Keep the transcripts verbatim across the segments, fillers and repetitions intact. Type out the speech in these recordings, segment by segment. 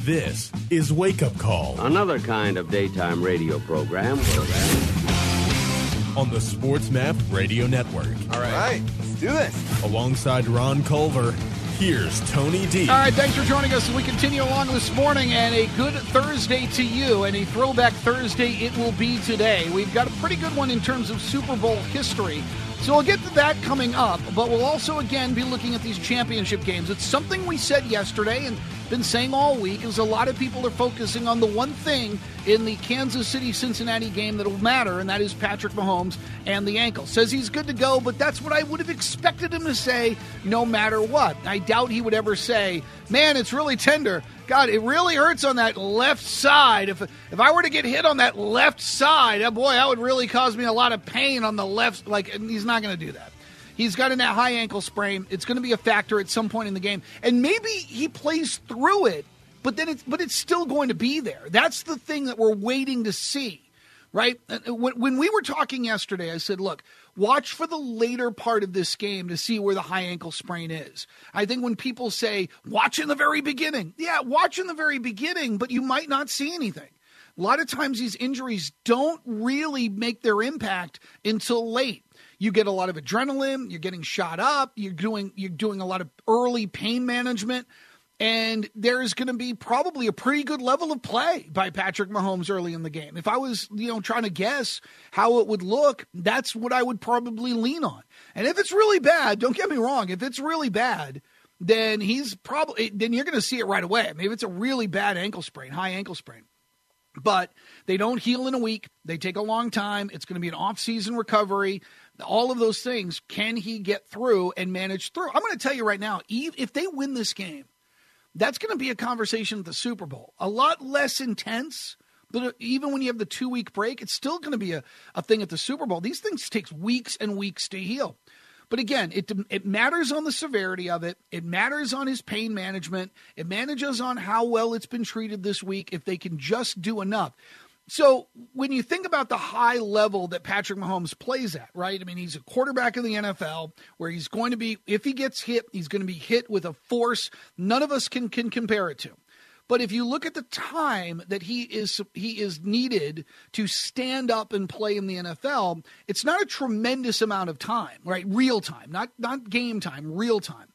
This is Wake Up Call. Another kind of daytime radio program. On the Sports Map Radio Network. All right. All right. Let's do this. Alongside Ron Culver, here's Tony D. All right, thanks for joining us as we continue along this morning, and a good Thursday to you, and a throwback Thursday it will be today. We've got a pretty good one in terms of Super Bowl history, so we'll get to that coming up, but we'll also, again, be looking at these championship games. It's something we said yesterday and been saying all week, is a lot of people are focusing on the one thing in the Kansas City-Cincinnati game that will matter, and that is Patrick Mahomes and the ankle. Says he's good to go, but that's what I would have expected him to say no matter what. I doubt he would ever say, man, it's really tender. God, it really hurts on that left side. If if I were to get hit on that left side, oh boy, that would really cause me a lot of pain on the left. Like, he's not going to do that. He's got in that high ankle sprain. It's going to be a factor at some point in the game. And maybe he plays through it, but then it's but it's still going to be there. That's the thing that we're waiting to see, right? When we were talking yesterday, I said, look, watch for the later part of this game to see where the high ankle sprain is. I think when people say, watch in the very beginning. Yeah, watch in the very beginning, but you might not see anything. A lot of times these injuries don't really make their impact until late. You get a lot of adrenaline, you're getting shot up, you're doing you're doing a lot of early pain management, and there's going to be probably a pretty good level of play by Patrick Mahomes early in the game. If I was, you know, trying to guess how it would look, that's what I would probably lean on. And if it's really bad, don't get me wrong, if it's really bad, then he's probably then you're going to see it right away. Maybe it's a really bad ankle sprain, high ankle sprain. But they don't heal in a week. They take a long time. It's going to be an off-season recovery. All of those things, can he get through and manage through? I'm going to tell you right now, if they win this game, that's going to be a conversation at the Super Bowl. A lot less intense, but even when you have the two-week break, it's still going to be a, a thing at the Super Bowl. These things take weeks and weeks to heal. But again, it it matters on the severity of it. It matters on his pain management. It manages on how well it's been treated this week, if they can just do enough. So when you think about the high level that Patrick Mahomes plays at, right? I mean, he's a quarterback in the N F L where he's going to be, if he gets hit, he's going to be hit with a force none of us can, can compare it to. But if you look at the time that he is he is needed to stand up and play in the N F L, it's not a tremendous amount of time, right? Real time, not not game time, real time.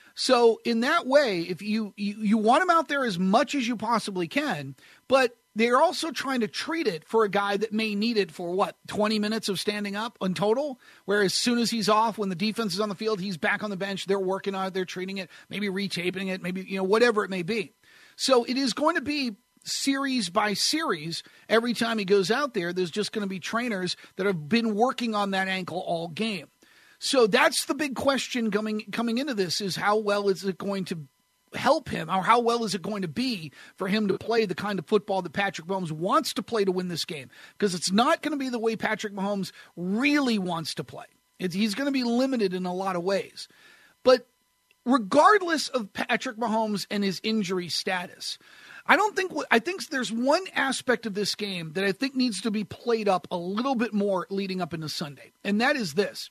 So in that way, if you, you, you want him out there as much as you possibly can, but they're also trying to treat it for a guy that may need it for, what, twenty minutes of standing up in total? Where as soon as he's off, when the defense is on the field, he's back on the bench, they're working on it, they're treating it, maybe retaping it, maybe, you know, whatever it may be. So it is going to be series by series. Every time he goes out there, there's just going to be trainers that have been working on that ankle all game. So that's the big question coming coming into this, is how well is it going to help him, or how well is it going to be for him to play the kind of football that Patrick Mahomes wants to play to win this game? Because it's not going to be the way Patrick Mahomes really wants to play. It's, he's going to be limited in a lot of ways. But regardless of Patrick Mahomes and his injury status, I don't think I think there's one aspect of this game that I think needs to be played up a little bit more leading up into Sunday, and that is this.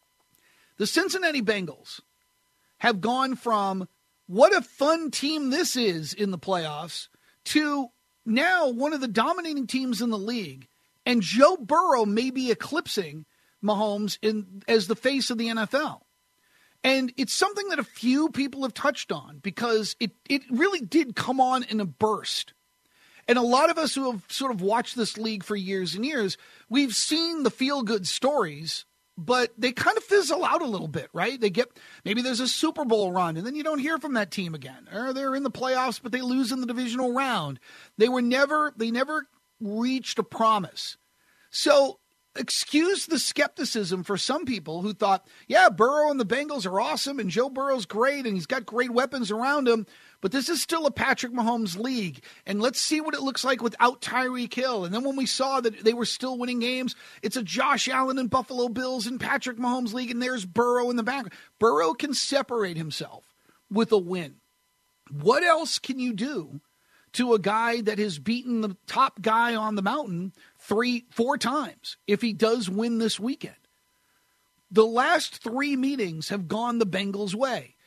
The Cincinnati Bengals have gone from what a fun team this is in the playoffs to now one of the dominating teams in the league, and Joe Burrow may be eclipsing Mahomes in as the face of the N F L. And it's something that a few people have touched on, because it, it really did come on in a burst. And a lot of us who have sort of watched this league for years and years, we've seen the feel-good stories, but they kind of fizzle out a little bit, right? They get, maybe there's a Super Bowl run, and then you don't hear from that team again. Or they're in the playoffs, but they lose in the divisional round. They were never, they never reached a promise. So excuse the skepticism for some people who thought, yeah, Burrow and the Bengals are awesome, and Joe Burrow's great, and he's got great weapons around him, but this is still a Patrick Mahomes league, and let's see what it looks like without Tyreek Hill. And then when we saw that they were still winning games, it's a Josh Allen and Buffalo Bills and Patrick Mahomes league, and there's Burrow in the background. Burrow can separate himself with a win. What else can you do to a guy that has beaten the top guy on the mountain three, four times if he does win this weekend? The last three meetings have gone the Bengals' way.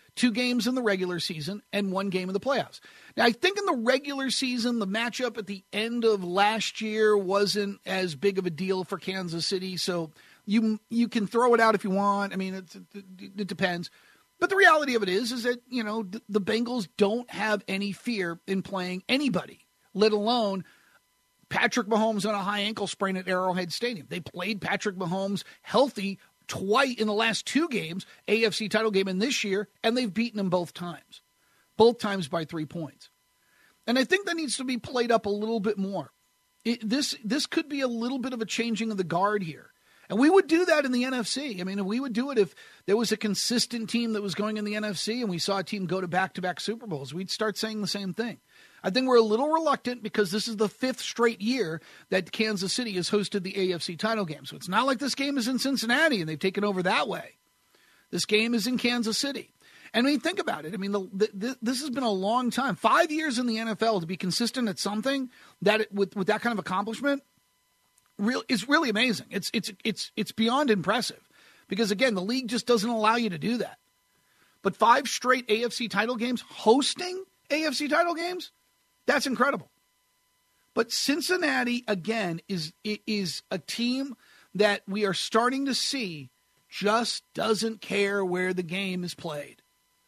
two games in the regular season and one game in the playoffs. Now, I think in the regular season, the matchup at the end of last year wasn't as big of a deal for Kansas City, so you you can throw it out if you want. I mean, it, it, it depends. But the reality of it is, is that, you know, the, the Bengals don't have any fear in playing anybody, let alone Patrick Mahomes on a high ankle sprain at Arrowhead Stadium. They played Patrick Mahomes healthy twice in the last two games, A F C title game and this year, and they've beaten him both times, both times by three points. And I think that needs to be played up a little bit more. It, this this could be a little bit of a changing of the guard here. And we would do that in the N F C. I mean, we would do it if there was a consistent team that was going in the N F C and we saw a team go to back-to-back Super Bowls. We'd start saying the same thing. I think we're a little reluctant because this is the fifth straight year that Kansas City has hosted the A F C title game. So it's not like this game is in Cincinnati and they've taken over that way. This game is in Kansas City. And when you think about it, I mean, the, the, this has been a long time. Five years in the N F L to be consistent at something that it, with, with that kind of accomplishment real is really amazing. It's it's it's it's beyond impressive because, again, the league just doesn't allow you to do that. But five straight A F C title games, hosting A F C title games, that's incredible. But Cincinnati, again, is is a team that we are starting to see just doesn't care where the game is played.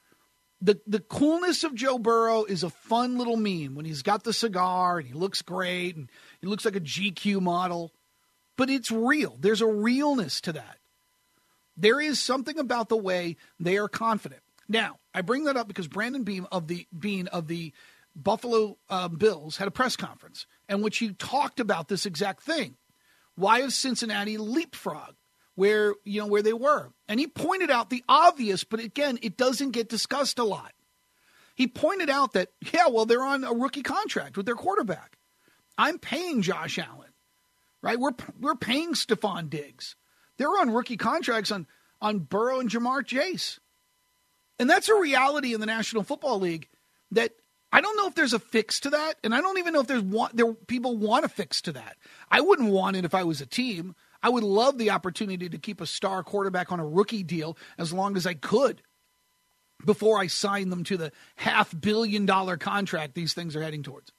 The the coolness of Joe Burrow is a fun little meme when he's got the cigar and he looks great and he looks like a G Q model. But it's real. There's a realness to that. There is something about the way they are confident. Now, I bring that up because Brandon Beane of the Beane of the Buffalo uh, Bills had a press conference in which he talked about this exact thing. Why has Cincinnati leapfrogged where, you know, where they were? And he pointed out the obvious, but again, it doesn't get discussed a lot. He pointed out that, yeah, well, they're on a rookie contract with their quarterback. I'm paying Josh Allen, right? We're we're paying Stephon Diggs. They're on rookie contracts on, on Burrow and Jamar Chase. And that's a reality in the National Football League that I don't know if there's a fix to that, and I don't even know if there's want, there people want a fix to that. I wouldn't want it if I was a team. I would love the opportunity to keep a star quarterback on a rookie deal as long as I could before I sign them to the half billion dollar contract these things are heading towards.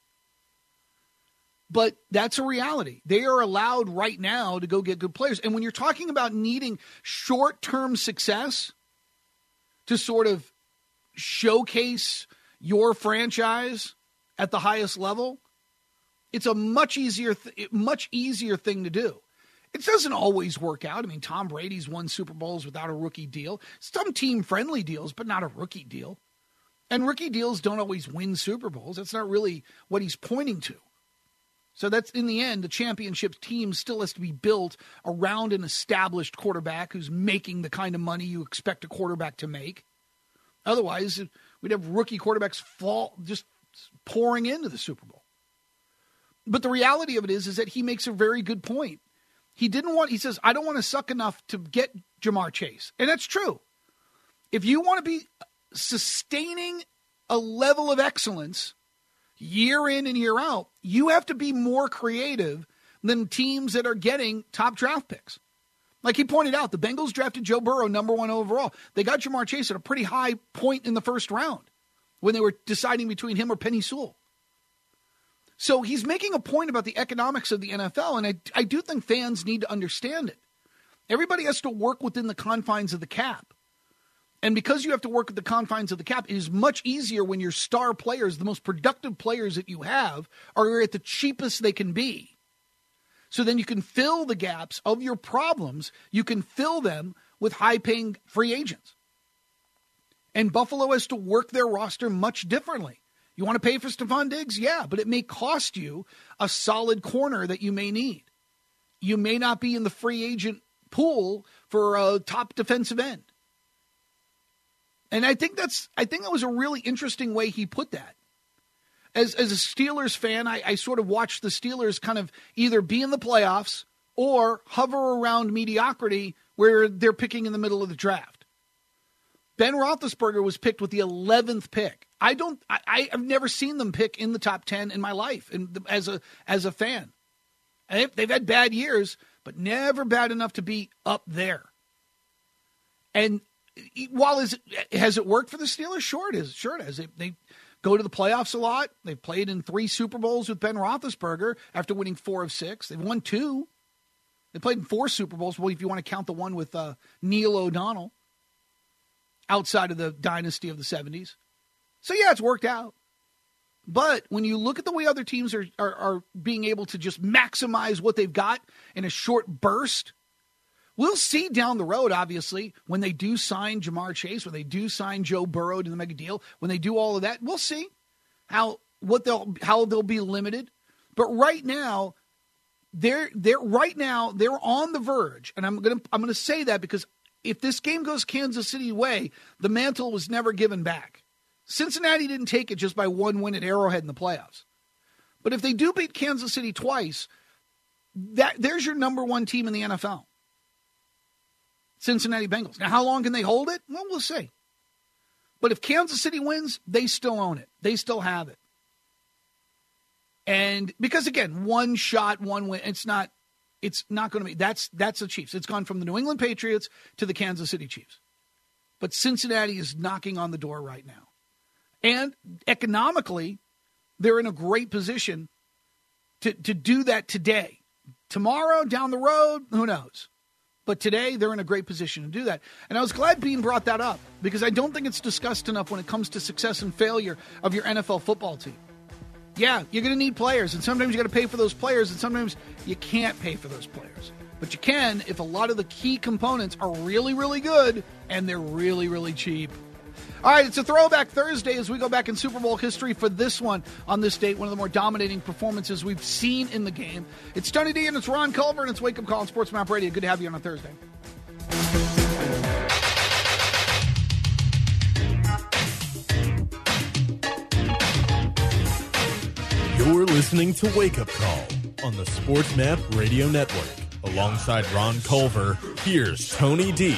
But that's a reality. They are allowed right now to go get good players. And when you're talking about needing short-term success to sort of showcase your franchise at the highest level, it's a much easier, th- much easier thing to do. It doesn't always work out. I mean, Tom Brady's won Super Bowls without a rookie deal. Some team-friendly deals, but not a rookie deal. And rookie deals don't always win Super Bowls. That's not really what he's pointing to. So that's, in the end, the championship team still has to be built around an established quarterback who's making the kind of money you expect a quarterback to make. Otherwise, we'd have rookie quarterbacks fall just pouring into the Super Bowl. But the reality of it is, is that he makes a very good point. He didn't want, he says, I don't want to suck enough to get Jamar Chase. And that's true. If you want to be sustaining a level of excellence year in and year out, you have to be more creative than teams that are getting top draft picks. Like he pointed out, the Bengals drafted Joe Burrow number one overall. They got Jamar Chase at a pretty high point in the first round when they were deciding between him or Penny Sewell. So he's making a point about the economics of the N F L, and I, I do think fans need to understand it. Everybody has to work within the confines of the cap. And because you have to work at the confines of the cap, it is much easier when your star players, the most productive players that you have, are at the cheapest they can be. So then you can fill the gaps of your problems. You can fill them with high-paying free agents. And Buffalo has to work their roster much differently. You want to pay for Stephon Diggs? Yeah, but it may cost you a solid corner that you may need. You may not be in the free agent pool for a top defensive end. And I think that's I think that was a really interesting way he put that. As as a Steelers fan, I, I sort of watched the Steelers kind of either be in the playoffs or hover around mediocrity where they're picking in the middle of the draft. Ben Roethlisberger was picked with the eleventh pick. I don't I, I've never seen them pick in the top ten in my life and as a as a fan. And they've had bad years, but never bad enough to be up there. And while is has it worked for the Steelers? Sure it is. Sure it has. They, they go to the playoffs a lot. They've played in three Super Bowls with Ben Roethlisberger after winning four of six. They've won two. They played in four Super Bowls. Well, if you want to count the one with uh, Neil O'Donnell outside of the dynasty of the seventies. So, yeah, it's worked out. But when you look at the way other teams are, are, are being able to just maximize what they've got in a short burst, we'll see down the road, obviously, when they do sign Jamar Chase, when they do sign Joe Burrow to the mega deal, when they do all of that, we'll see how what they'll how they'll be limited. But right now, they're they're right now they're on the verge, and I'm gonna I'm gonna say that because if this game goes Kansas City way, the mantle was never given back. Cincinnati didn't take it just by one win at Arrowhead in the playoffs. But if they do beat Kansas City twice, that there's your number one team in the N F L. Cincinnati Bengals. Now, how long can they hold it? Well, we'll see. But if Kansas City wins, they still own it. They still have it. And because, again, one shot, one win, it's not it's not going to be. That's, that's the Chiefs. It's gone from the New England Patriots to the Kansas City Chiefs. But Cincinnati is knocking on the door right now. And economically, they're in a great position to, to do that today. Tomorrow, down the road, who knows? But today, they're in a great position to do that. And I was glad Bean brought that up because I don't think it's discussed enough when it comes to success and failure of your N F L football team. Yeah, you're going to need players, and sometimes you got to pay for those players, and sometimes you can't pay for those players. But you can if a lot of the key components are really, really good, and they're really, really cheap. All right, it's a Throwback Thursday as we go back in Super Bowl history for this one on this date, one of the more dominating performances we've seen in the game. It's Tony D and it's Ron Culver and it's Wake Up Call on Sports Map Radio. Good to have you on a Thursday. You're listening to Wake Up Call on the Sports Map Radio Network. Alongside Ron Culver, here's Tony D.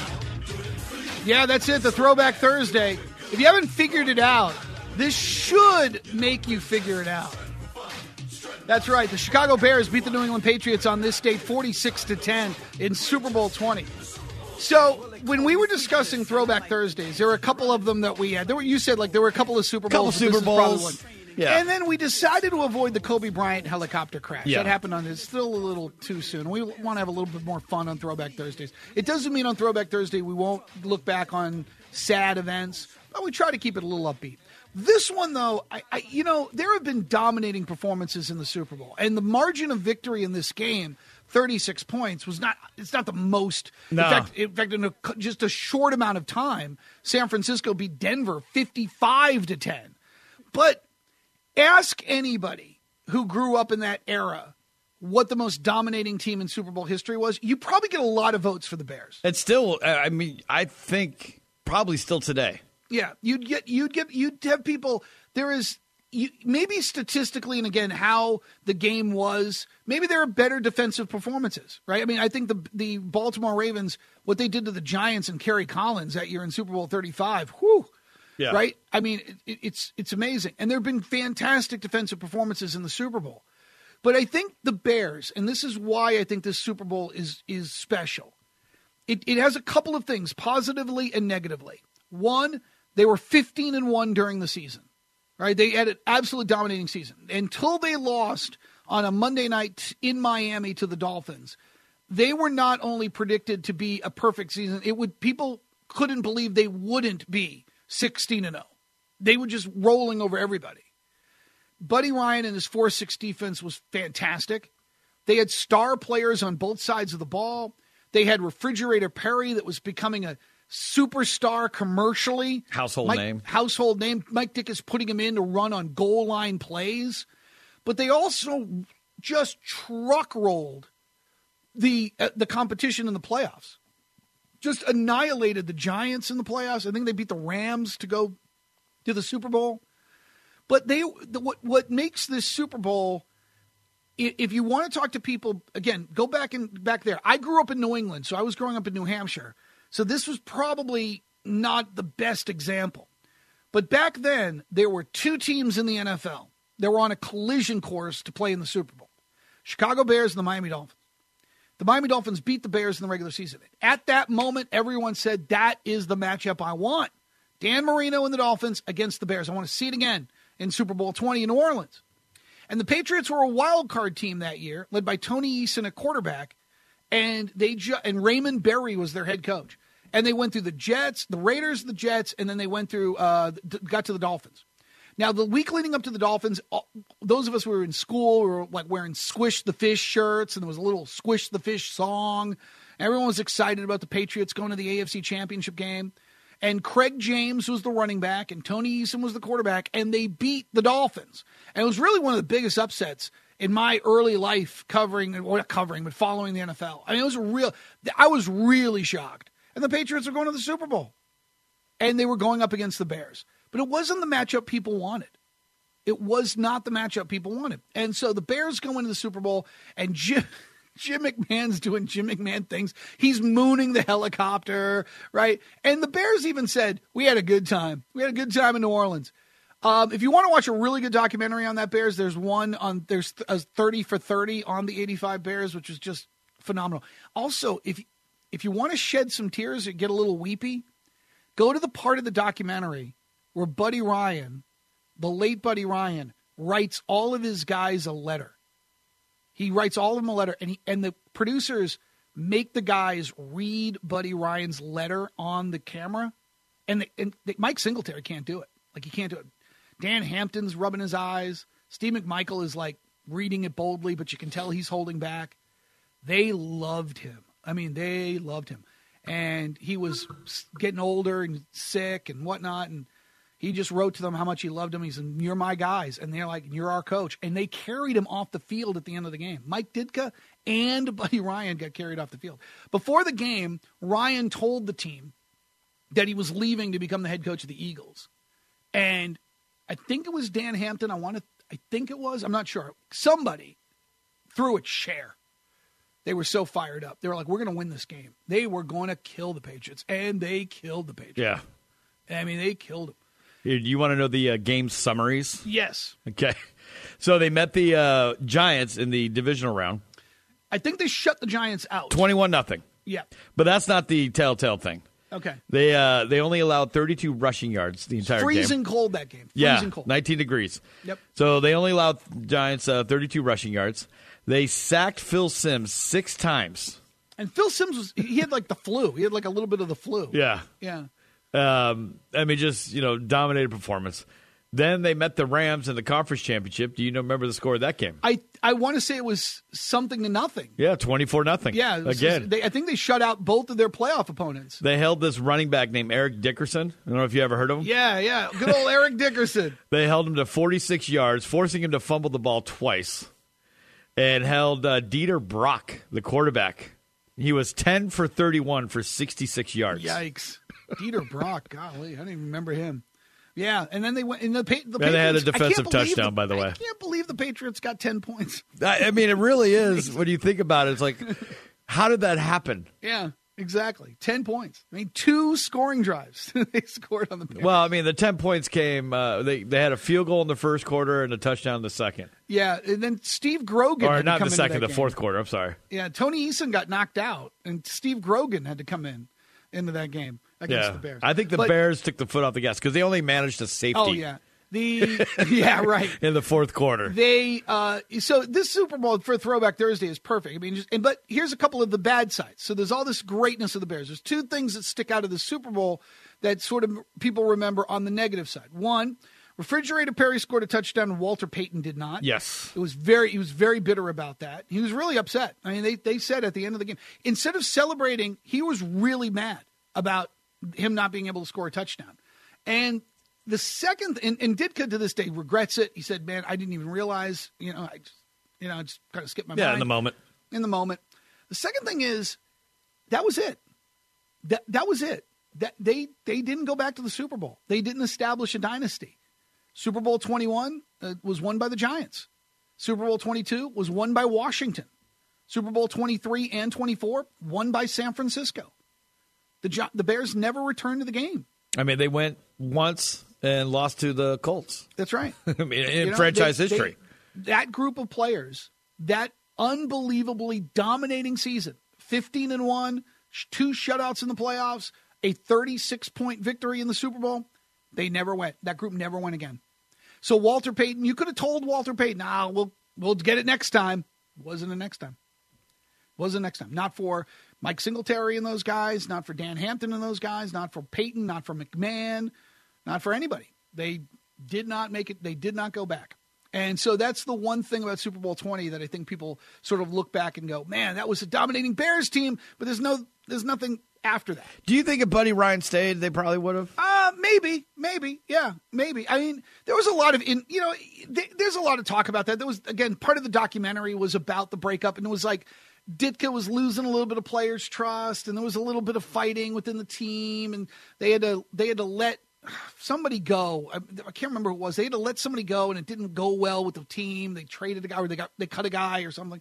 Yeah, that's it, the Throwback Thursday. If you haven't figured it out, this should make you figure it out. That's right. The Chicago Bears beat the New England Patriots on this date forty-six to ten in Super Bowl twenty. So when we were discussing Throwback Thursdays, there were a couple of them that we had. There were, you said like there were a couple of Super Bowls. Couple Super Bowls. Yeah. And then we decided to avoid the Kobe Bryant helicopter crash. Yeah. That happened on it's still a little too soon. We want to have a little bit more fun on Throwback Thursdays. It doesn't mean on Throwback Thursday we won't look back on sad events, but we try to keep it a little upbeat. This one, though, I, I you know, there have been dominating performances in the Super Bowl, and the margin of victory in this game, thirty-six points, was not. It's not the most. No. In fact, in fact, in a, just a short amount of time, San Francisco beat Denver fifty-five to ten. But ask anybody who grew up in that era what the most dominating team in Super Bowl history was. You probably get a lot of votes for the Bears. It's still, I mean, I think probably still today. Yeah, you'd get, you'd get, you'd have people. There is you, maybe statistically, and again, how the game was. Maybe there are better defensive performances, right? I mean, I think the the Baltimore Ravens, what they did to the Giants and Kerry Collins that year in Super Bowl thirty-five, whew. Yeah. Right? I mean, it, it's it's amazing. And there have been fantastic defensive performances in the Super Bowl. But I think the Bears, and this is why I think this Super Bowl is is special, it, it has a couple of things, positively and negatively. One, they were fifteen and one during the season. Right? They had an absolute dominating season. Until they lost on a Monday night in Miami to the Dolphins, they were not only predicted to be a perfect season, it would people couldn't believe they wouldn't be sixteen and oh. They were just rolling over everybody. Buddy Ryan and his four six defense was fantastic. They had star players on both sides of the ball. They had Refrigerator Perry that was becoming a superstar commercially. Household Mike, name. Household name. Mike Dick is putting him in to run on goal line plays. But they also just truck rolled the uh, the competition in the playoffs. Just annihilated the Giants in the playoffs. I think they beat the Rams to go to the Super Bowl. But they the, what what makes this Super Bowl, if you want to talk to people, again, go back and back there. I grew up in New England, so I was growing up in New Hampshire. So this was probably not the best example. But back then, there were two teams in the N F L that were on a collision course to play in the Super Bowl. Chicago Bears and the Miami Dolphins. The Miami Dolphins beat the Bears in the regular season. At that moment, everyone said, that is the matchup I want. Dan Marino and the Dolphins against the Bears. I want to see it again in Super Bowl twenty in New Orleans. And the Patriots were a wild card team that year, led by Tony Eason at quarterback, and they ju- and Raymond Berry was their head coach. And they went through the Jets, the Raiders, the Jets, and then they went through, uh, got to the Dolphins. Now, the week leading up to the Dolphins, those of us who were in school were like wearing Squish the Fish shirts, and there was a little Squish the Fish song. Everyone was excited about the Patriots going to the A F C Championship game. And Craig James was the running back, and Tony Eason was the quarterback, and they beat the Dolphins. And it was really one of the biggest upsets in my early life covering, well, not covering, but following the N F L. I mean, it was a real, I was really shocked. And the Patriots were going to the Super Bowl. And they were going up against the Bears. But it wasn't the matchup people wanted. It was not the matchup people wanted. And so the Bears go into the Super Bowl, and Jim, Jim McMahon's doing Jim McMahon things. He's mooning the helicopter, right? And the Bears even said, we had a good time. We had a good time in New Orleans. Um, if you want to watch a really good documentary on that Bears, there's one on, there's a thirty for thirty on the eighty-five Bears, which is just phenomenal. Also, if if you want to shed some tears or get a little weepy, go to the part of the documentary where Buddy Ryan, the late Buddy Ryan, writes all of his guys a letter. He writes all of them a letter, and he, and the producers make the guys read Buddy Ryan's letter on the camera. And, the, and the, Mike Singletary can't do it. Like, he can't do it. Dan Hampton's rubbing his eyes. Steve McMichael is, like, reading it boldly, but you can tell he's holding back. They loved him. I mean, they loved him. And he was getting older and sick and whatnot, and he just wrote to them how much he loved them. He said, you're my guys. And they're like, you're our coach. And they carried him off the field at the end of the game. Mike Ditka and Buddy Ryan got carried off the field. Before the game, Ryan told the team that he was leaving to become the head coach of the Eagles. And I think it was Dan Hampton. I want to, I think it was, I'm not sure. Somebody threw a chair. They were so fired up. They were like, we're going to win this game. They were going to kill the Patriots. And they killed the Patriots. Yeah. I mean, they killed them. You want to know the uh, game summaries? Yes. Okay. So they met the uh, Giants in the divisional round. I think they shut the Giants out. twenty-one nothing. Yeah. But that's not the telltale thing. Okay. They uh, they only allowed thirty-two rushing yards the entire Freezing game. Freezing cold that game. yeah, Freezing cold. nineteen degrees. Yep. So they only allowed Giants uh, thirty-two rushing yards. They sacked Phil Simms six times. And Phil Simms, was he had like the flu. He had like a little bit of the flu. Yeah. Yeah. Um, I mean, just, you know, dominated performance. Then they met the Rams in the conference championship. Do you know, remember the score of that game? I, I want to say it was something to nothing. Yeah, twenty-four nothing. Yeah. Again. Just, they, I think they shut out both of their playoff opponents. They held this running back named Eric Dickerson. I don't know if you ever heard of him. Yeah, yeah. Good old Eric Dickerson. They held him to forty-six yards, forcing him to fumble the ball twice. And held uh, Dieter Brock, the quarterback. He was ten for thirty-one for sixty-six yards. Yikes. Dieter Brock, golly, I don't even remember him. Yeah, and then they went. And the, the and Patriots, they had a defensive touchdown, the, by the way. I can't believe the Patriots got ten points. I, I mean, it really is. When you think about it, it's like, how did that happen? Yeah, exactly. Ten points. I mean, two scoring drives they scored on the Patriots. Well, I mean, the ten points came. Uh, they they had a field goal in the first quarter and a touchdown in the second. Yeah, and then Steve Grogan, or had not to come the second, the game. fourth quarter. I'm sorry. Yeah, Tony Eason got knocked out, and Steve Grogan had to come in into that game against yeah. the Bears. I think the but, Bears took the foot off the gas because they only managed a safety. Oh yeah, the yeah right in the fourth quarter. They uh, so this Super Bowl for Throwback Thursday is perfect. I mean, just, and, but here's a couple of the bad sides. So there's all this greatness of the Bears. There's two things that stick out of the Super Bowl that sort of people remember on the negative side. One, Refrigerator Perry scored a touchdown and Walter Payton did not. Yes. It was very he was very bitter about that. He was really upset. I mean, they they said at the end of the game, instead of celebrating, he was really mad about him not being able to score a touchdown. And the second and, and Ditka to this day regrets it. He said, "Man, I didn't even realize, you know, I just, you know, I just kind of skipped my yeah, mind." in the moment. In the moment. The second thing is that was it. That that was it. That they they didn't go back to the Super Bowl. They didn't establish a dynasty. Super Bowl twenty-one uh, was won by the Giants. Super Bowl twenty-two was won by Washington. Super Bowl twenty-three and twenty-four won by San Francisco. The the Bears never returned to the game. I mean, they went once and lost to the Colts. That's right. I mean, in you know, franchise they, history. They, that group of players, that unbelievably dominating season. fifteen and one, two shutouts in the playoffs, a thirty-six point victory in the Super Bowl. They never went. That group never went again. So Walter Payton, you could have told Walter Payton, nah, we'll, we'll get it next time. Wasn't the next time. Wasn't next time. Not for Mike Singletary and those guys, not for Dan Hampton and those guys, not for Payton, not for McMahon, not for anybody. They did not make it. They did not go back. And so that's the one thing about Super Bowl twenty that I think people sort of look back and go, man, that was a dominating Bears team, but there's no, there's nothing after that. Do you think if Buddy Ryan stayed, they probably would have? Uh, maybe, maybe, yeah, maybe. I mean, there was a lot of, in, you know, th- there's a lot of talk about that. There was, again, part of the documentary was about the breakup, and it was like Ditka was losing a little bit of players' trust, and there was a little bit of fighting within the team, and they had to, they had to let somebody go. I, I can't remember who it was. They had to let somebody go, and it didn't go well with the team. They traded a guy, or they got they cut a guy, or something.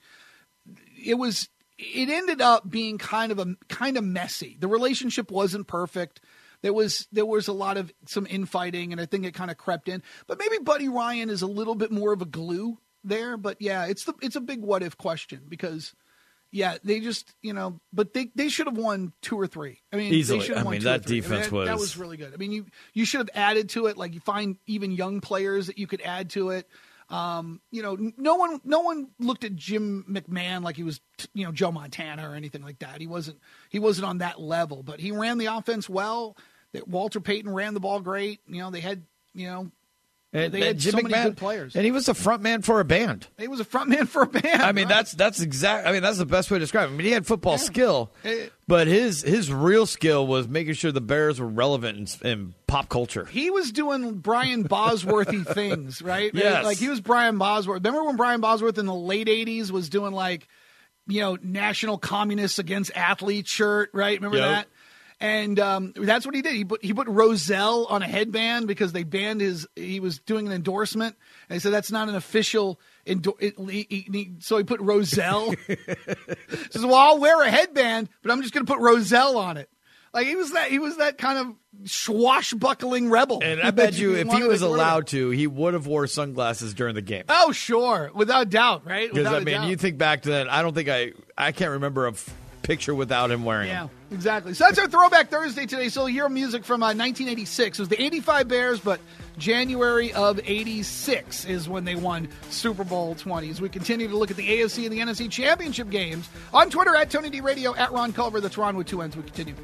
It was. It ended up being kind of a kind of messy. The relationship wasn't perfect. There was there was a lot of some infighting, and I think it kind of crept in. But maybe Buddy Ryan is a little bit more of a glue there. But yeah, it's the it's a big what if question because. Yeah, they just, you know, but they, they should have won two or three. I mean, easily. They should have I won mean, two or that three. defense I mean, that, was. That was really good. I mean, you, you should have added to it. Like, you find even young players that you could add to it. Um, you know, no one no one looked at Jim McMahon like he was, you know, Joe Montana or anything like that. He wasn't he wasn't on that level, but he ran the offense well. That Walter Payton ran the ball great. You know, they had, you know, And, they had and Jim so McMahon, many good players. And he was a front man for a band. He was a front man for a band. I mean, right? that's that's exact. I mean, that's the best way to describe it. I mean, he had football Yeah. skill, It- but his his real skill was making sure the Bears were relevant in, in pop culture. He was doing Brian Bosworthy things, right? Yes. Like he was Brian Bosworth. Remember when Brian Bosworth in the late eighties was doing like, you know, National Communists Against Athletes shirt, right? Remember Yep. that? And um, that's what he did. He put he put Roselle on a headband because they banned his. He was doing an endorsement, and he said that's not an official. Endo- it, he, he, so he put Roselle. He says, "Well, I'll wear a headband, but I'm just going to put Roselle on it." Like he was that. He was that kind of swashbuckling rebel. And I bet you, if he wanted was to wear allowed to, he would have wore sunglasses during the game. Oh, sure, without doubt, right? Because Without I a mean, doubt. you think back to that. I don't think I. I can't remember a f- picture without him wearing Yeah, them. exactly. So that's our Throwback Thursday today. So you'll hear music from uh, nineteen eighty-six. It was the eighty-five Bears, but January of eighty-six is when they won Super Bowl twenty. As we continue to look at the A F C and the N F C championship games on Twitter at Tony D Radio, at Ron Culver. That's Ron with two N's. We continue.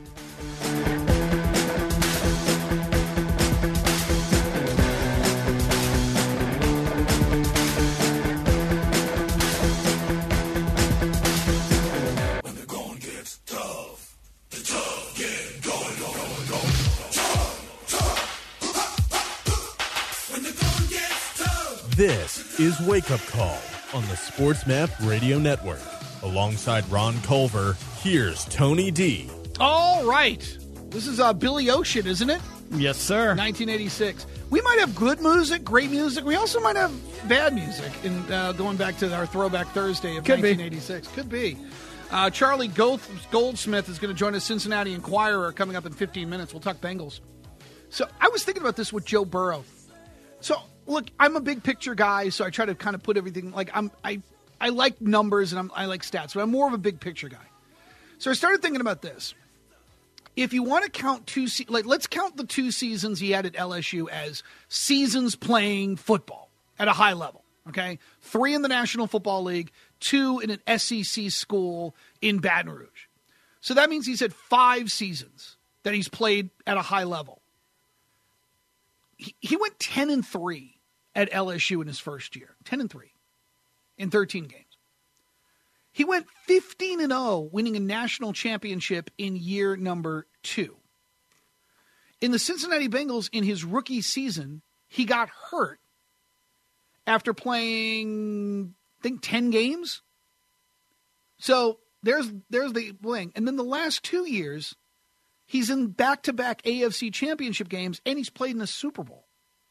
This is Wake Up Call on the Sports Map Radio Network. Alongside Ron Culver, here's Tony D. All right. This is uh, Billy Ocean, isn't it? Yes, sir. nineteen eighty-six. We might have good music, great music. We also might have bad music. In uh, going back to our Throwback Thursday of Could be. nineteen eighty-six. Could be. Uh, Charlie Gold- Goldsmith is going to join us, Cincinnati Enquirer, coming up in fifteen minutes. We'll talk Bengals. So I was thinking about this with Joe Burrow. So, look, I'm a big picture guy, so I try to kind of put everything, like, I'm, I I like numbers and I'm, I like stats, but I'm more of a big picture guy. So I started thinking about this. If you want to count two, se- like, let's count the two seasons he had at L S U as seasons playing football at a high level, okay? Three in the National Football League, two in an S E C school in Baton Rouge. So that means he's had five seasons that he's played at a high level. He, he went ten and three at L S U in his first year, ten and three in thirteen games. He went fifteen and oh, winning a national championship in year number two. In the Cincinnati Bengals, in his rookie season, he got hurt after playing, I think, ten games. So there's there's the thing. And then the last two years, he's in back-to-back A F C championship games, and he's played in a Super Bowl.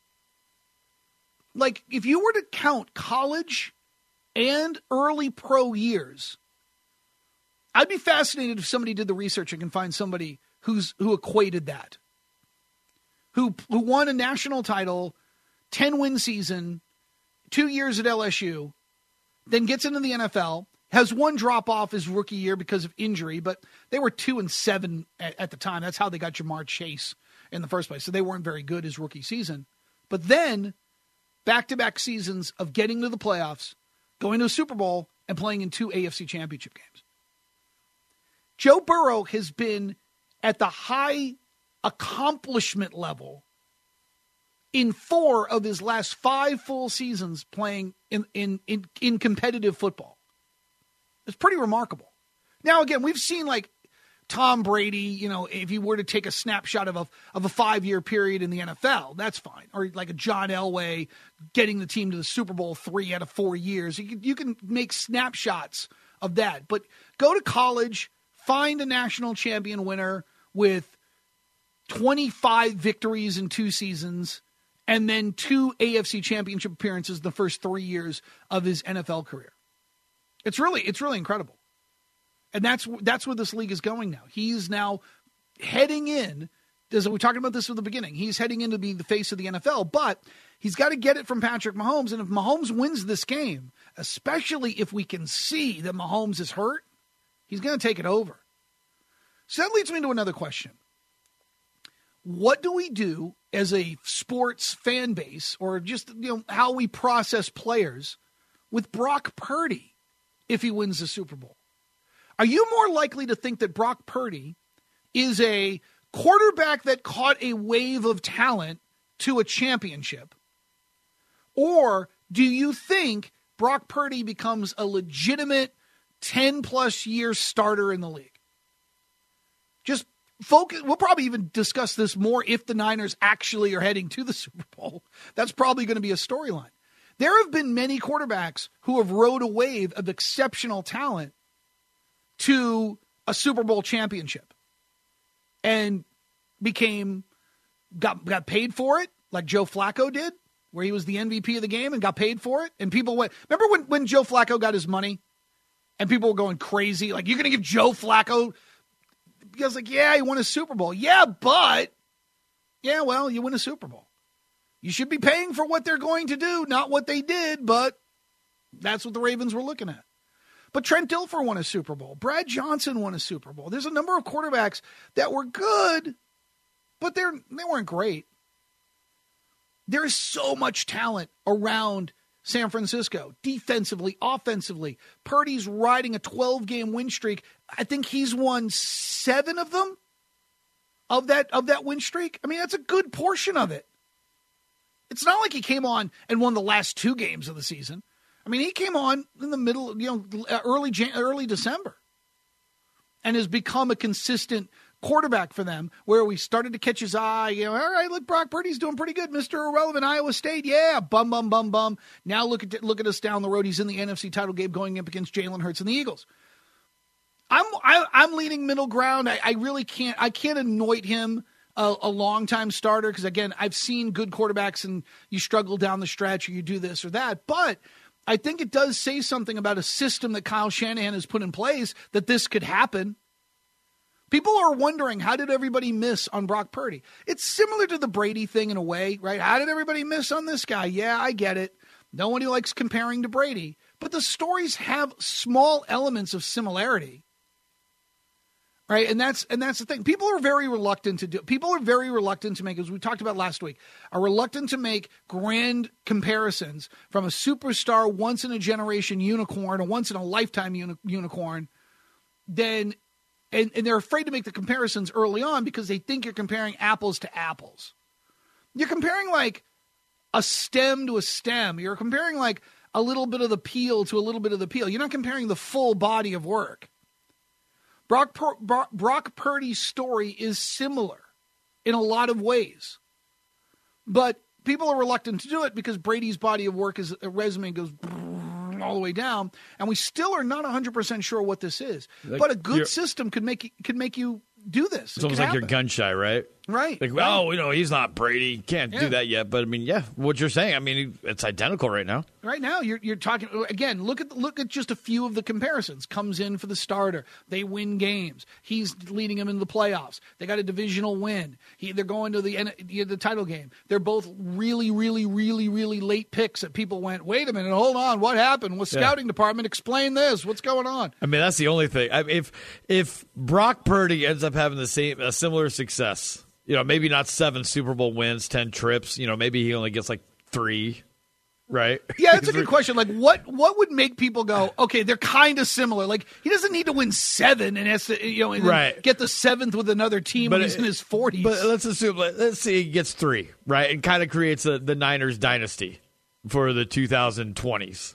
Like, if you were to count college and early pro years, I'd be fascinated if somebody did the research and can find somebody who's who equated that. Who who won a national title, ten-win season, two years at L S U, then gets into the N F L, Has one drop off his rookie year because of injury, but they were two and seven at, at the time. That's how they got Jamar Chase in the first place. So they weren't very good his rookie season. But then back-to-back seasons of getting to the playoffs, going to a Super Bowl, and playing in two A F C championship games. Joe Burrow has been at the high accomplishment level in four of his last five full seasons playing in, in, in, in competitive football. It's pretty remarkable. Now, again, we've seen like Tom Brady, you know, if you were to take a snapshot of a, of a five-year period in the N F L, that's fine. Or like a John Elway getting the team to the Super Bowl three out of four years. You can, you can make snapshots of that. But go to college, find a national champion winner with twenty-five victories in two seasons, and then two A F C championship appearances the first three years of his N F L career. It's really, it's really incredible. And that's that's where this league is going now. He's now heading in, as we were talking about this at the beginning, he's heading in to be the face of the N F L, but he's got to get it from Patrick Mahomes. And if Mahomes wins this game, especially if we can see that Mahomes is hurt, he's going to take it over. So that leads me to another question. What do we do as a sports fan base, or just, you know, how we process players with Brock Purdy if he wins the Super Bowl? Are you more likely to think that Brock Purdy is a quarterback that caught a wave of talent to a championship? Or do you think Brock Purdy becomes a legitimate ten-plus year starter in the league? Just focus. We'll probably even discuss this more if the Niners actually are heading to the Super Bowl. That's probably going to be a storyline. There have been many quarterbacks who have rode a wave of exceptional talent to a Super Bowl championship and became, got, got paid for it, like Joe Flacco did, where he was the M V P of the game and got paid for it. And people went, remember when, when Joe Flacco got his money and people were going crazy? Like, you're going to give Joe Flacco, because like, yeah, he won a Super Bowl. Yeah, but, yeah, well, you win a Super Bowl. You should be paying for what they're going to do, not what they did, but that's what the Ravens were looking at. But Trent Dilfer won a Super Bowl. Brad Johnson won a Super Bowl. There's a number of quarterbacks that were good, but they're they weren't great. There is so much talent around San Francisco, defensively, offensively. Purdy's riding a twelve-game win streak. I think he's won seven of them, of that, of that win streak. I mean, that's a good portion of it. It's not like he came on and won the last two games of the season. I mean, he came on in the middle, you know, early early December, and has become a consistent quarterback for them, where we started to catch his eye. You know, all right, look, Brock Purdy's doing pretty good. Mister Irrelevant, Iowa State, yeah, bum, bum, bum, bum. Now look at look at us down the road. He's in the N F C title game going up against Jalen Hurts and the Eagles. I'm I, I'm leaning middle ground. I, I really can't I can't anoint him a, a long-time starter, because, again, I've seen good quarterbacks and you struggle down the stretch or you do this or that, but I think it does say something about a system that Kyle Shanahan has put in place that this could happen. People are wondering, how did everybody miss on Brock Purdy? It's similar to the Brady thing in a way, right? How did everybody miss on this guy? Yeah, I get it. No one likes comparing to Brady. But the stories have small elements of similarity, right? And that's and that's the thing. People are very reluctant to do. People are very reluctant to make, as we talked about last week, are reluctant to make grand comparisons from a superstar, once in a generation unicorn, a once in a lifetime uni- unicorn. Then, and, and they're afraid to make the comparisons early on because they think you're comparing apples to apples. You're comparing like a stem to a stem. You're comparing like a little bit of the peel to a little bit of the peel. You're not comparing the full body of work. Brock, Pur- Brock, Brock Purdy's story is similar in a lot of ways. But people are reluctant to do it because Brady's body of work, is a resume goes all the way down, and we still are not one hundred percent sure what this is. Like, but a good system could make, could make you do this. It's it almost like happen. You're gun shy, right? Right. Like, right. oh, you know, he's not Brady. Can't yeah. do that yet. But I mean, yeah, what you're saying, I mean, it's identical right now. Right now, you're you're talking again. Look at look at just a few of the comparisons. Comes in for the starter. They win games. He's leading them into the playoffs. They got a divisional win. He, they're going to the the title game. They're both really, really, really, really late picks that people went, wait a minute, hold on, what happened? Was scouting yeah. department explain this? What's going on? I mean, that's the only thing. I mean, if if Brock Purdy ends up having the same a similar success, you know, maybe not seven Super Bowl wins, ten trips, you know, maybe he only gets like three. Right. Yeah, that's a good question. Like, what what would make people go, okay, they're kind of similar? Like, he doesn't need to win seven and has to, you know, and right. get the seventh with another team but when he's it, in his forties. But let's assume, let's say he gets three, right, and kind of creates a, the Niners dynasty for the two thousand twenties.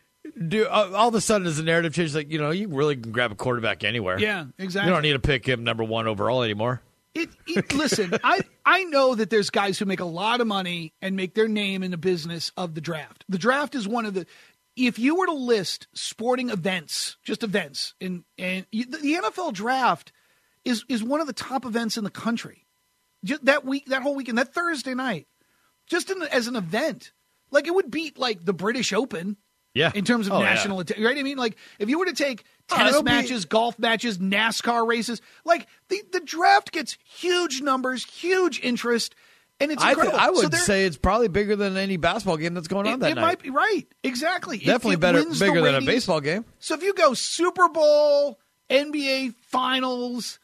Do uh, all of a sudden, does the narrative change? Like, you know, you really can grab a quarterback anywhere. Yeah, exactly. You don't need to pick him number one overall anymore. It, it, listen, I, I know that there's guys who make a lot of money and make their name in the business of the draft. The draft is one of the – if you were to list sporting events, just events, and, and you, the N F L draft is, is one of the top events in the country. Just that week, that whole weekend, that Thursday night, just in, as an event. Like, it would beat, like, the British Open. Yeah. In terms of oh, national yeah. attention, right? I mean, like, if you were to take tennis oh, matches, be... golf matches, NASCAR races, like, the, the draft gets huge numbers, huge interest, and it's incredible. I, th- I would so say it's probably bigger than any basketball game that's going on it, that it night. It might be right. Exactly. Definitely it, it better, wins bigger the than ratings. a baseball game. So if you go Super Bowl, N B A Finals,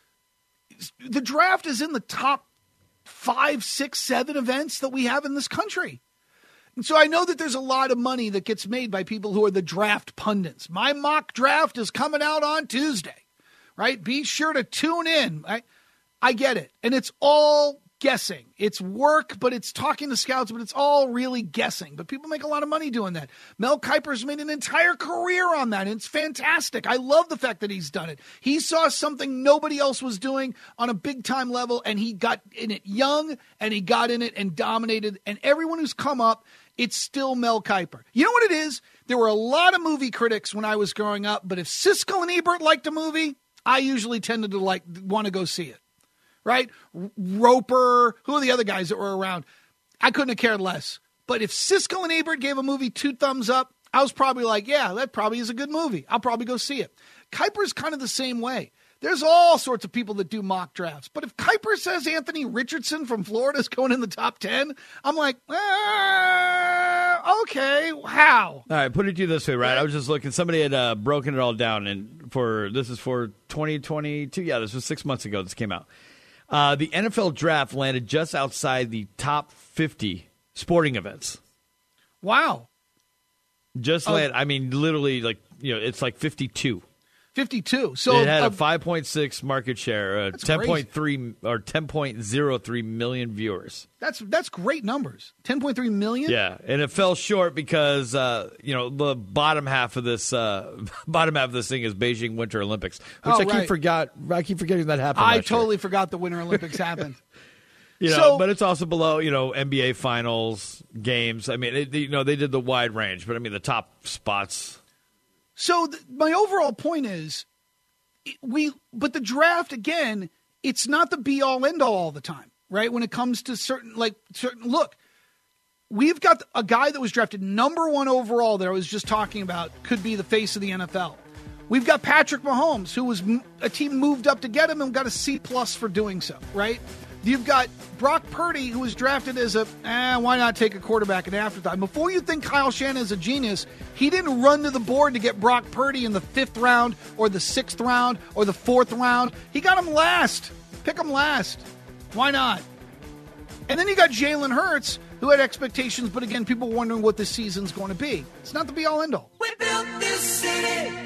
the draft is in the top five, six, seven events that we have in this country. And so I know that there's a lot of money that gets made by people who are the draft pundits. My mock draft is coming out on Tuesday, right? Be sure to tune in. I, I get it. And it's all guessing. It's work, but it's talking to scouts, but it's all really guessing. But people make a lot of money doing that. Mel Kiper's made an entire career on that, and it's fantastic. I love the fact that he's done it. He saw something nobody else was doing on a big-time level, and he got in it young, and he got in it and dominated. And everyone who's come up, it's still Mel Kiper. You know what it is? There were a lot of movie critics when I was growing up, but if Siskel and Ebert liked a movie, I usually tended to like want to go see it. Right? Roper, who are the other guys that were around? I couldn't have cared less. But if Siskel and Ebert gave a movie two thumbs up, I was probably like, yeah, that probably is a good movie. I'll probably go see it. Kiper's kind of the same way. There's all sorts of people that do mock drafts. But if Kiper says Anthony Richardson from Florida is going in the top ten, I'm like, uh, okay, how? All right, put it to you this way, right? I was just looking. Somebody had uh, broken it all down, and for this is for twenty twenty-two. Yeah, this was six months ago this came out. Uh, the N F L draft landed just outside the top fifty sporting events. Wow. Just uh, land. I mean, literally, like, you know, it's like fifty-two. fifty-two. So it had uh, a five point six market share, uh, ten point three or ten point oh three million viewers. That's that's great numbers. ten point three million? Yeah, and it fell short because uh, you know, the bottom half of this uh, bottom half of this thing is Beijing Winter Olympics, which oh, I keep right. forgot I keep forgetting that happened. I last totally year. forgot the Winter Olympics happened. You know, so, but it's also below, you know, N B A Finals games. I mean, it, you know, they did the wide range, but I mean, the top spots. So th- my overall point is, we, but the draft again, it's not the be all end all all the time, right? When it comes to certain, like certain, look, we've got a guy that was drafted number one overall that I was just talking about could be the face of the N F L. We've got Patrick Mahomes, who was a team moved up to get him and got a C plus for doing so, right? You've got Brock Purdy, who was drafted as a, eh, why not take a quarterback in aftertime? Before you think Kyle Shanahan is a genius, he didn't run to the board to get Brock Purdy in the fifth round or the sixth round or the fourth round. He got him last. Pick him last. Why not? And then you got Jalen Hurts, who had expectations, but again, people wondering what this season's going to be. It's not the be-all, end-all. We built this city.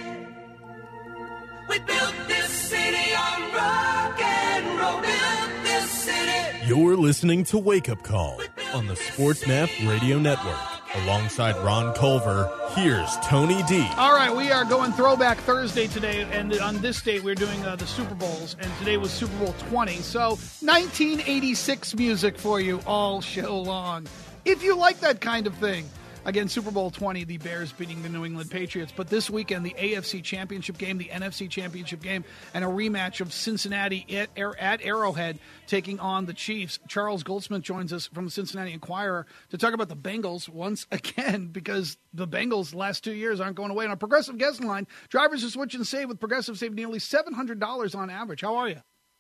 We built this city on rock and roll. Built this city. You're listening to Wake Up Call on the Sports Map Radio Network. Alongside Ron Culver, here's Tony D. All right, we are going Throwback Thursday today, and on this date we're doing uh, the Super Bowls, and today was Super Bowl twenty. So nineteen eighty-six music for you all show long. If you like that kind of thing. Again, Super Bowl twenty, the Bears beating the New England Patriots. But this weekend, the A F C Championship game, the N F C Championship game, and a rematch of Cincinnati at, at Arrowhead taking on the Chiefs. Charles Goldsmith joins us from the Cincinnati Enquirer to talk about the Bengals once again, because the Bengals the last two years aren't going away. On a Progressive guest line, drivers who switch and save with Progressive save nearly seven hundred dollars on average. How are you?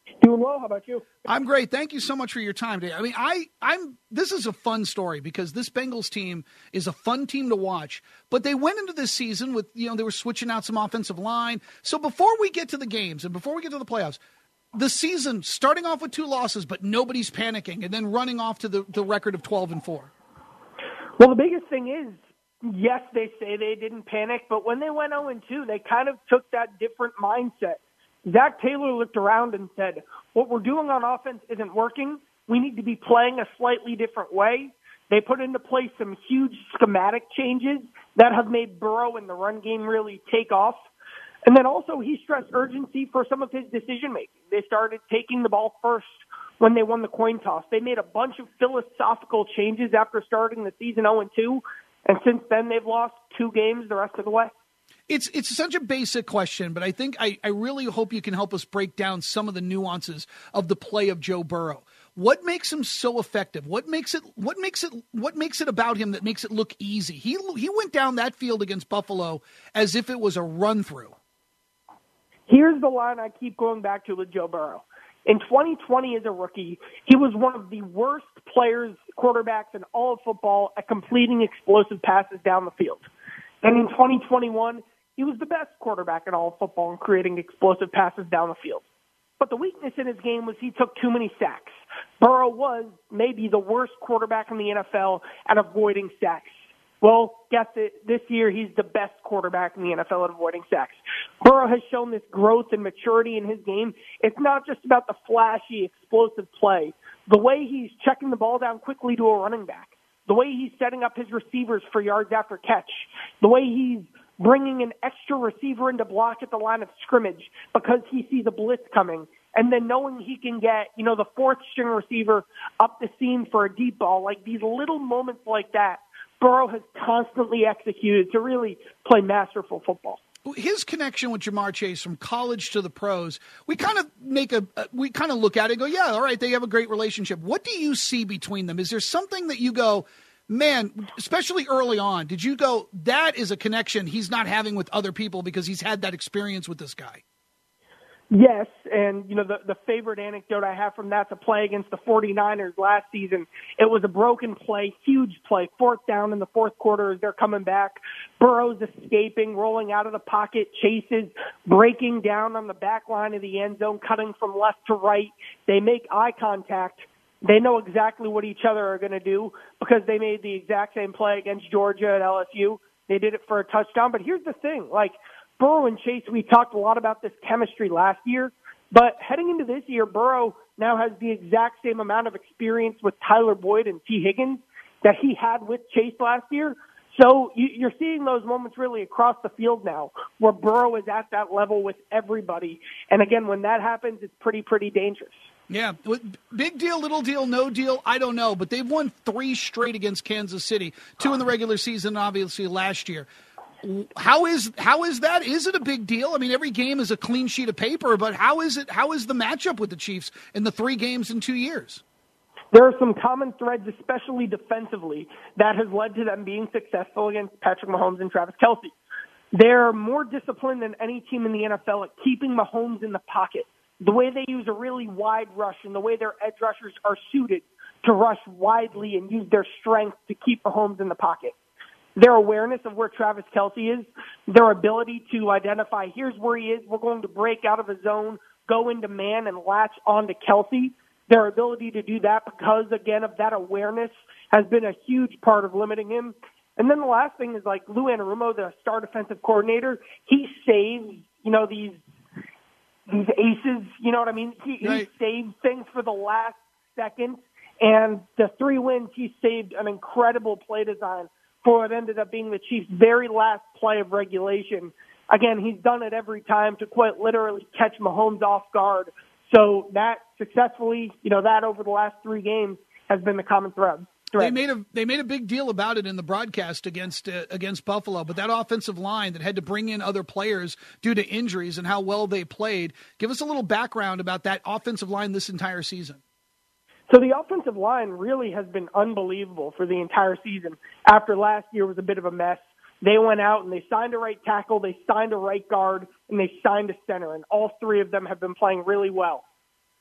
Doing well. How about you? I'm great. Thank you so much for your time today. I mean, I, I'm. This is a fun story because this Bengals team is a fun team to watch. But they went into this season with, you know, they were switching out some offensive line. So before we get to the games and before we get to the playoffs, the season starting off with two losses, but nobody's panicking, and then running off to the, the record of twelve and four. Well, the biggest thing is, yes, they say they didn't panic, but when they went oh and two, they kind of took that different mindset. Zach Taylor looked around and said, what we're doing on offense isn't working. We need to be playing a slightly different way. They put into place some huge schematic changes that have made Burrow and the run game really take off. And then also he stressed urgency for some of his decision-making. They started taking the ball first when they won the coin toss. They made a bunch of philosophical changes after starting the season oh and two, and since then they've lost two games the rest of the way. It's it's such a basic question, but I think I, I really hope you can help us break down some of the nuances of the play of Joe Burrow. What makes him so effective? What makes it what makes it what makes it about him that makes it look easy? He he went down that field against Buffalo as if it was a run through. Here's the line I keep going back to with Joe Burrow. In twenty twenty as a rookie, he was one of the worst players, quarterbacks in all of football at completing explosive passes down the field. And in twenty twenty-one, he was the best quarterback in all of football in creating explosive passes down the field. But the weakness in his game was he took too many sacks. Burrow was maybe the worst quarterback in the N F L at avoiding sacks. Well, guess it, this year he's the best quarterback in the N F L at avoiding sacks. Burrow has shown this growth and maturity in his game. It's not just about the flashy, explosive play. The way he's checking the ball down quickly to a running back, the way he's setting up his receivers for yards after catch, the way he's bringing an extra receiver into block at the line of scrimmage because he sees a blitz coming, and then knowing he can get, you know, the fourth string receiver up the seam for a deep ball, like these little moments like that, Burrow has constantly executed to really play masterful football. His connection with Jamar Chase from college to the pros, we kind of make a, we kind of look at it and go, yeah, all right, they have a great relationship. What do you see between them? Is there something that you go, man, especially early on, did you go, that is a connection he's not having with other people because he's had that experience with this guy? Yes, and, you know, the, the favorite anecdote I have from that's a play against the 49ers last season. It was a broken play, huge play, fourth down in the fourth quarter as they're coming back. Burrow's escaping, rolling out of the pocket, Chases, breaking down on the back line of the end zone, cutting from left to right. They make eye contact. They know exactly what each other are going to do because they made the exact same play against Georgia at L S U. They did it for a touchdown. But here's the thing, like, Burrow and Chase, we talked a lot about this chemistry last year, but heading into this year, Burrow now has the exact same amount of experience with Tyler Boyd and T. Higgins that he had with Chase last year. So you're seeing those moments really across the field now where Burrow is at that level with everybody. And again, when that happens, it's pretty, pretty dangerous. Yeah, big deal, little deal, no deal, I don't know. But they've won three straight against Kansas City, two in the regular season, obviously, last year. How is how is that? Is it a big deal? I mean, every game is a clean sheet of paper, but how is it? How is the matchup with the Chiefs in the three games in two years? There are some common threads, especially defensively, that has led to them being successful against Patrick Mahomes and Travis Kelce. They're more disciplined than any team in the N F L at keeping Mahomes in the pocket. The way they use a really wide rush and the way their edge rushers are suited to rush widely and use their strength to keep Mahomes in the pocket. Their awareness of where Travis Kelce is, their ability to identify, here's where he is, we're going to break out of the zone, go into man, and latch onto Kelce. Their ability to do that because, again, of that awareness has been a huge part of limiting him. And then the last thing is, like, Lou Anarumo, the star defensive coordinator, he saves, you know, these these aces, you know what I mean? He, right. he saves things for the last second. And the three wins, he saved an incredible play design for what ended up being the Chiefs' very last play of regulation. Again, he's done it every time to quite literally catch Mahomes off guard. So that successfully, you know, that over the last three games has been the common thread. thread. They made a they made a big deal about it in the broadcast against uh, against Buffalo, but that offensive line that had to bring in other players due to injuries and how well they played. Give us a little background about that offensive line this entire season. So the offensive line really has been unbelievable for the entire season. After last year was a bit of a mess, they went out and they signed a right tackle, they signed a right guard, and they signed a center, and all three of them have been playing really well.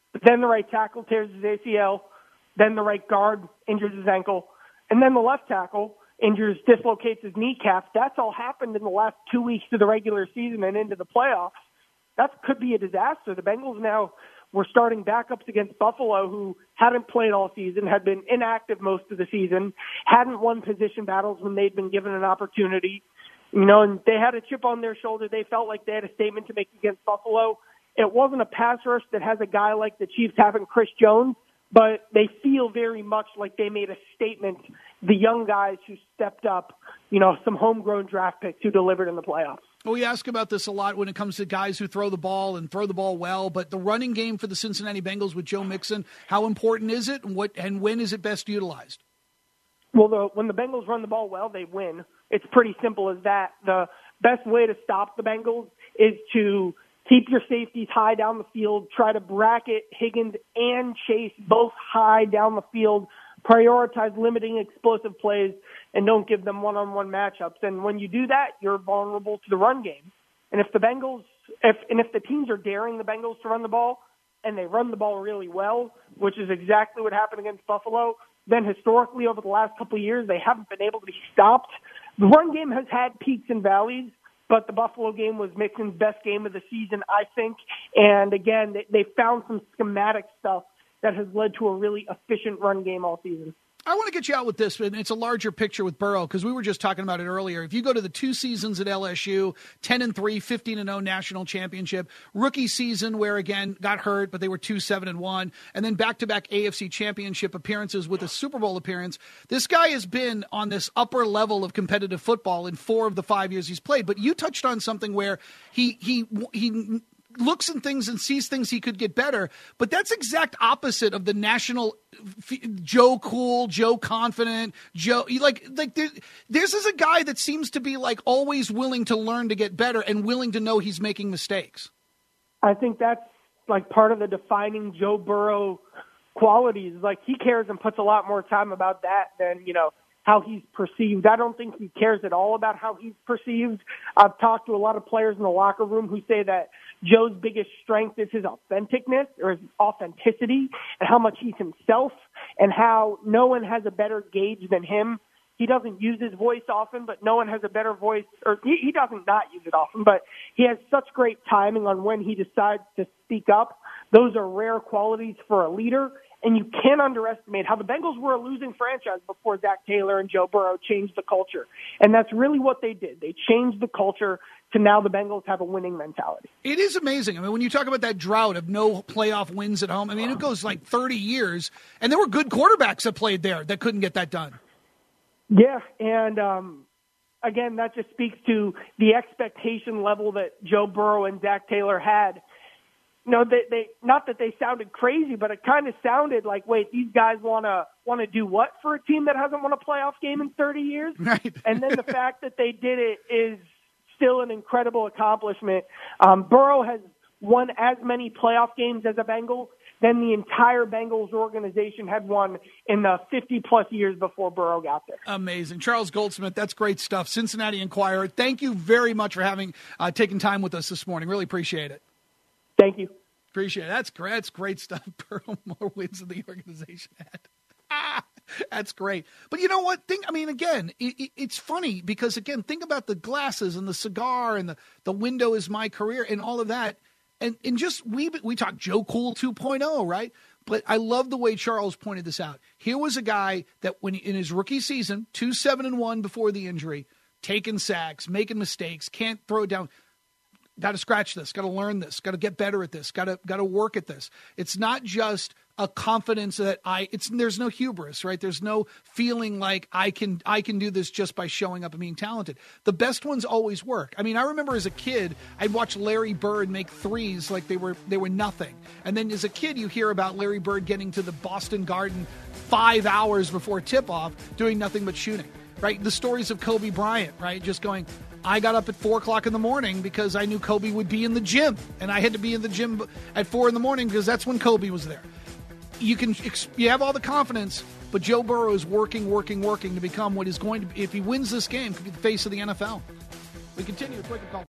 But then the right tackle tears his A C L. Then the right guard injures his ankle. And then the left tackle injures, dislocates his kneecap. That's all happened in the last two weeks of the regular season and into the playoffs. That could be a disaster. The Bengals now were starting backups against Buffalo, who hadn't played all season, had been inactive most of the season, hadn't won position battles when they'd been given an opportunity. You know, and they had a chip on their shoulder. They felt like they had a statement to make against Buffalo. It wasn't a pass rush that has a guy like the Chiefs having Chris Jones, but they feel very much like they made a statement, the young guys who stepped up, you know, some homegrown draft picks who delivered in the playoffs. Well, we ask about this a lot when it comes to guys who throw the ball and throw the ball well, but the running game for the Cincinnati Bengals with Joe Mixon, how important is it, and what and when is it best utilized? Well, the, when the Bengals run the ball well, they win. It's pretty simple as that. The best way to stop the Bengals is to keep your safeties high down the field, try to bracket Higgins and Chase both high down the field, prioritize limiting explosive plays, and don't give them one-on-one matchups. And when you do that, you're vulnerable to the run game. And if the Bengals, if and if the teams are daring the Bengals to run the ball, and they run the ball really well, which is exactly what happened against Buffalo, then historically over the last couple of years, they haven't been able to be stopped. The run game has had peaks and valleys, but the Buffalo game was Mixon's best game of the season, I think. And again, they, they found some schematic stuff that has led to a really efficient run game all season. I want to get you out with this, and it's a larger picture with Burrow, because we were just talking about it earlier. If you go to the two seasons at L S U, ten and three, fifteen and oh national championship, rookie season where, again, got hurt, but they were two, seven and one, and then back-to-back A F C championship appearances with a Super Bowl appearance. This guy has been on this upper level of competitive football in four of the five years he's played. But you touched on something where he he he looks and things and sees things he could get better, but that's exact opposite of the national Joe Cool, Joe Confident, Joe like like there, this is a guy that seems to be like always willing to learn to get better and willing to know he's making mistakes. I think that's like part of the defining Joe Burrow qualities. Like he cares and puts a lot more time about that than, you know, how he's perceived. I don't think he cares at all about how he's perceived. I've talked to a lot of players in the locker room who say that Joe's biggest strength is his authenticness or his authenticity and how much he's himself and how no one has a better gauge than him. He doesn't use his voice often, but no one has a better voice, or he, he doesn't not use it often, but he has such great timing on when he decides to speak up. Those are rare qualities for a leader. And you can't underestimate how the Bengals were a losing franchise before Zach Taylor and Joe Burrow changed the culture. And that's really what they did. They changed the culture to now the Bengals have a winning mentality. It is amazing. I mean, when you talk about that drought of no playoff wins at home, I mean, it goes like thirty years. And there were good quarterbacks that played there that couldn't get that done. Yeah, and um, again, that just speaks to the expectation level that Joe Burrow and Zach Taylor had. You know, they, they not that they sounded crazy, but it kind of sounded like, wait, these guys want to want to do what for a team that hasn't won a playoff game in thirty years? Right. And then the fact that they did it is still an incredible accomplishment. Um, Burrow has won as many playoff games as a Bengal than the entire Bengals organization had won in the fifty-plus years before Burrow got there. Amazing. Charles Goldsmith, that's great stuff. Cincinnati Enquirer, thank you very much for having uh, taken time with us this morning. Really appreciate it. Thank you. Appreciate it. That's great. That's great stuff. Burrow more wins than the organization had. Ah, that's great. But you know what? Think. I mean, again, it, it, it's funny because, again, think about the glasses and the cigar and the, the window is my career and all of that. And and just we we talk Joe Cool two point oh, right? But I love the way Charles pointed this out. Here was a guy that when in his rookie season, two seven and one before the injury, taking sacks, making mistakes, can't throw it down. Got to scratch this, got to learn this, got to get better at this, got to got to work at this. It's not just a confidence that I it's there's no hubris, right? There's no feeling like I can I can do this just by showing up and being talented. The best ones always work. I mean, I remember as a kid, I'd watch Larry Bird make threes like they were they were nothing. And then as a kid, you hear about Larry Bird getting to the Boston Garden five hours before tip-off doing nothing but shooting, right? The stories of Kobe Bryant, right? Just going, I got up at four o'clock in the morning because I knew Kobe would be in the gym, and I had to be in the gym at four in the morning because that's when Kobe was there. You can, you have all the confidence, but Joe Burrow is working, working, working to become what is going to be, if he wins this game, could be the face of the N F L. We continue with Wake Up Call.